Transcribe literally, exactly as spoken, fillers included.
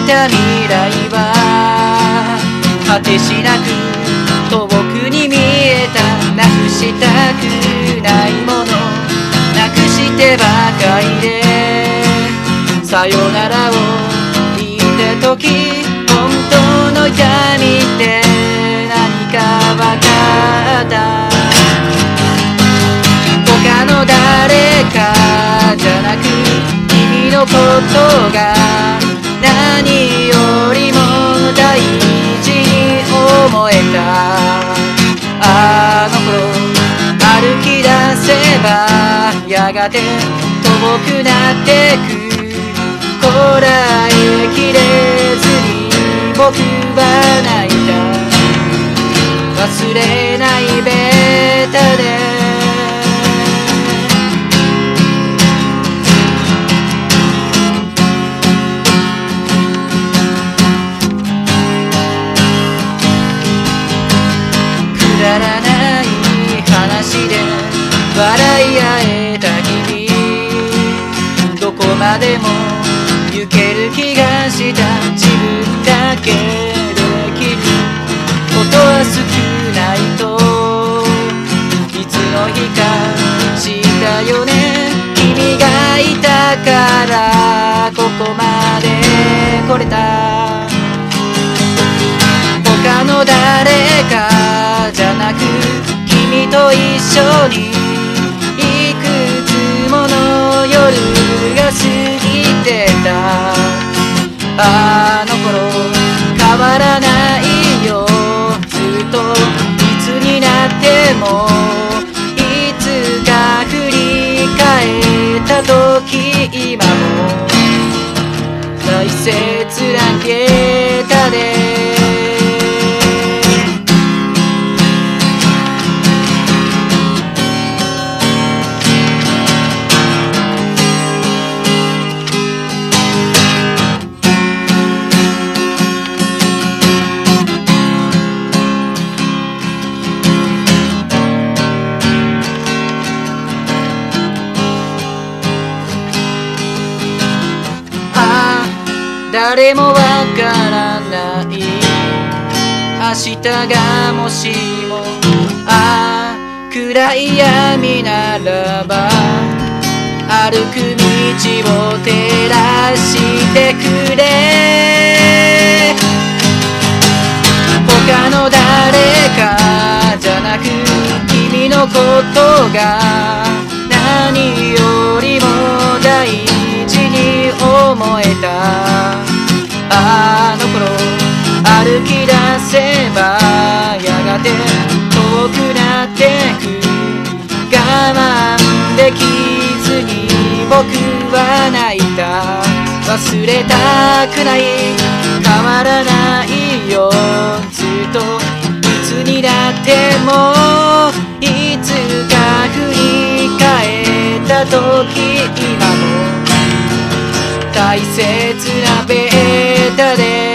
た未来は果てしなく遠くに見えた。なくしたくないものなくしてばかりでさよならを言った時、本当の闇って何かわかった。他の誰かじゃなく君のことが何よりも大事に思えた。あの頃歩き出せばやがて遠くなってく。こらえきれずに僕は泣いた。忘れないベタでくだらない話で笑い合えた日々、どこまでも行ける気がした。自分だけできることは少ないといつの日か知ったよね。君がいたからここまで来れた。他の誰かじゃなく君と一緒にいくつもの夜が過ぎてた。あの頃変わらないよずっと。いつになってもいつか振り返った時、今も大切なゲータで誰もわからない明日がもしも、ああ暗い闇ならば歩く道を照らしてくれ。他の誰かじゃなく君のことが何よりも大事に思えた。あの頃歩き出せばやがて遠くなってく。我慢できずに僕は泣いた。忘れたくない変わらないよずっと。いつになってもいつか振り返った時、今も大切なベータで